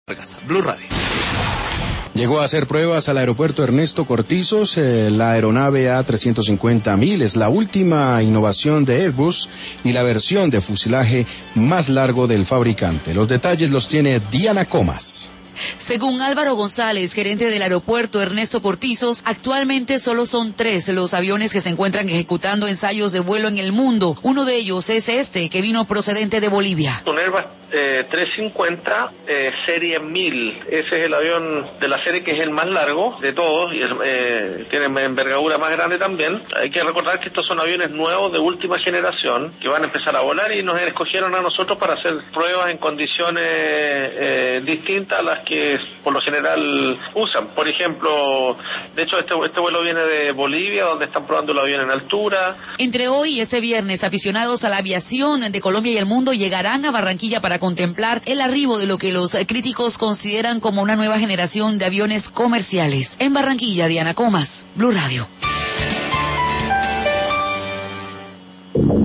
Blue Radio. Llegó a hacer pruebas al aeropuerto Ernesto Cortizos, la aeronave A350.000, es la última innovación de Airbus y la versión de fuselaje más largo del fabricante. Los detalles los tiene Diana Comas. Según Álvaro González, gerente del aeropuerto Ernesto Cortizos, actualmente solo son 3 los aviones que se encuentran ejecutando ensayos de vuelo en el mundo. Uno de ellos es este, que vino procedente de Bolivia. Un Airbus 350 serie 1000. Ese es el avión de la serie que es el más largo de todos y tiene envergadura más grande también. Hay que recordar que estos son aviones nuevos de última generación que van a empezar a volar y nos escogieron a nosotros para hacer pruebas en condiciones distintas a las que por lo general usan. Por ejemplo, de hecho este vuelo viene de Bolivia, donde están probando el avión en altura. Entre hoy y ese viernes, aficionados a la aviación de Colombia y el mundo llegarán a Barranquilla para contemplar el arribo de lo que los críticos consideran como una nueva generación de aviones comerciales. En Barranquilla, Diana Comas, Blue Radio.